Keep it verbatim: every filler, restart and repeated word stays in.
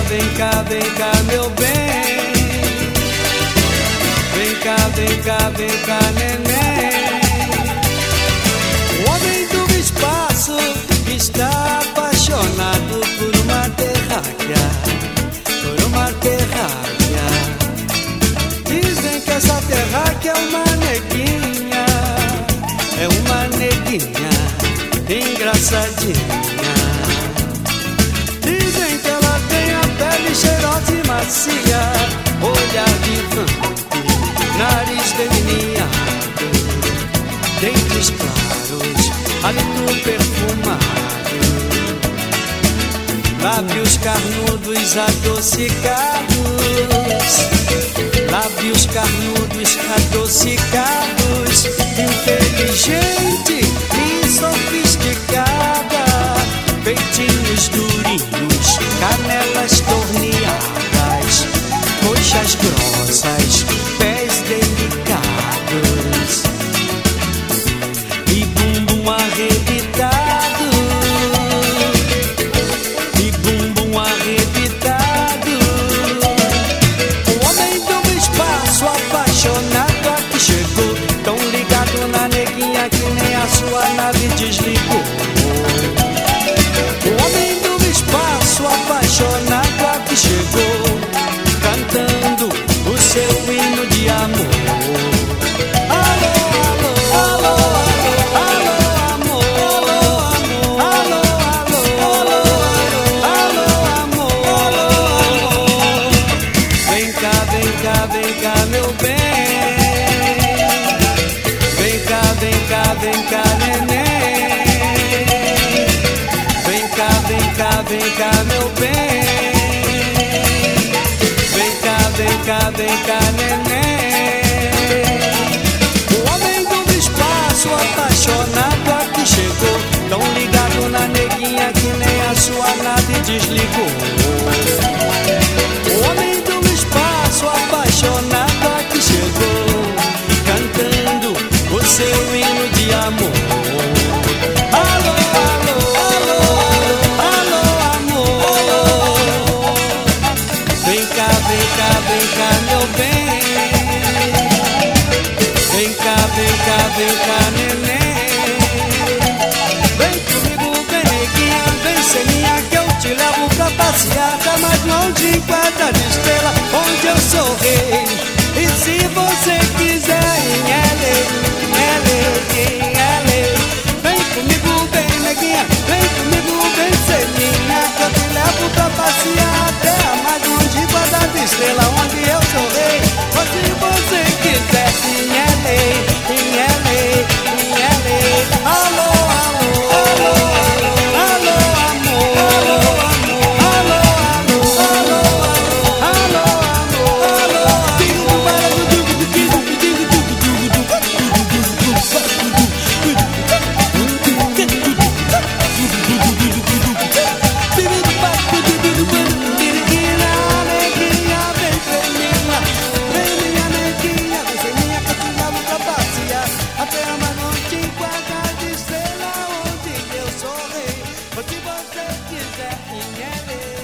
vem cá, vem cá, meu bem. Vem cá, vem cá, vem cá, neném. O homem do espaço está apaixonado por uma terráquea, por uma terráquea. Dizem que essa terráquea é uma neguinha, é uma neguinha engraçadinha. Dizem que ela tem a pele cheirosa e macia, olhar vivante, nariz delineado, dentes claros, hálito perfumado, lábios carnudos adocicados, lábios carnudos adocicados, inteligente e sofisticada, peitinhos durinhos, canelas torneadas, coxas grossas, pés delicados e bumbum arrebitado, e bumbum arrebitado. O homem do espaço apaixonado aqui chegou, tão ligado na neguinha que nem a sua nave desligou. O homem do espaço apaixonado aqui chegou, cantando o seu hino de amor. Alô, alô, alô, alô, alô, amor. Alô, alô, alô, alô, amor. Vem cá, vem cá, vem cá, meu bem. Vem cá, vem cá, vem cá, neném. Vem cá, vem cá, vem cá, meu bem. Vem cá, vem cá, vem cá, neném. O homem do espaço apaixonado aqui chegou, tão ligado na neguinha que nem a sua nave desligou. O homem do espaço apaixonado aqui chegou, cantando o seu hino de amor. Alô, alô, alô, alô, amor. Vem cá, vem cá, vem cá, meu bem. Vem cá, vem cá, vem cá, neném. Vem comigo, vem neguinha, vem ceninha, que eu te levo pra passear, tá mais longe quadra de estrela, onde eu sou rei. E se você quiser em L A, em L A, em L A, vem comigo, vem neguinha, vem comigo, vem ceninha, que eu te levo pra passear até a mais longe quadra de estrela, onde eu sou rei. Ou se você quiser em L A, em L A, em L A. Alô, alô, alô, alô, amor. Alô, amor. Alô, alô, alô, alô, amor. Alô, digo para o digo, digo, digo, até a mais longe quadra de estrela, onde eu sou rei. Ou se você quiser em L A.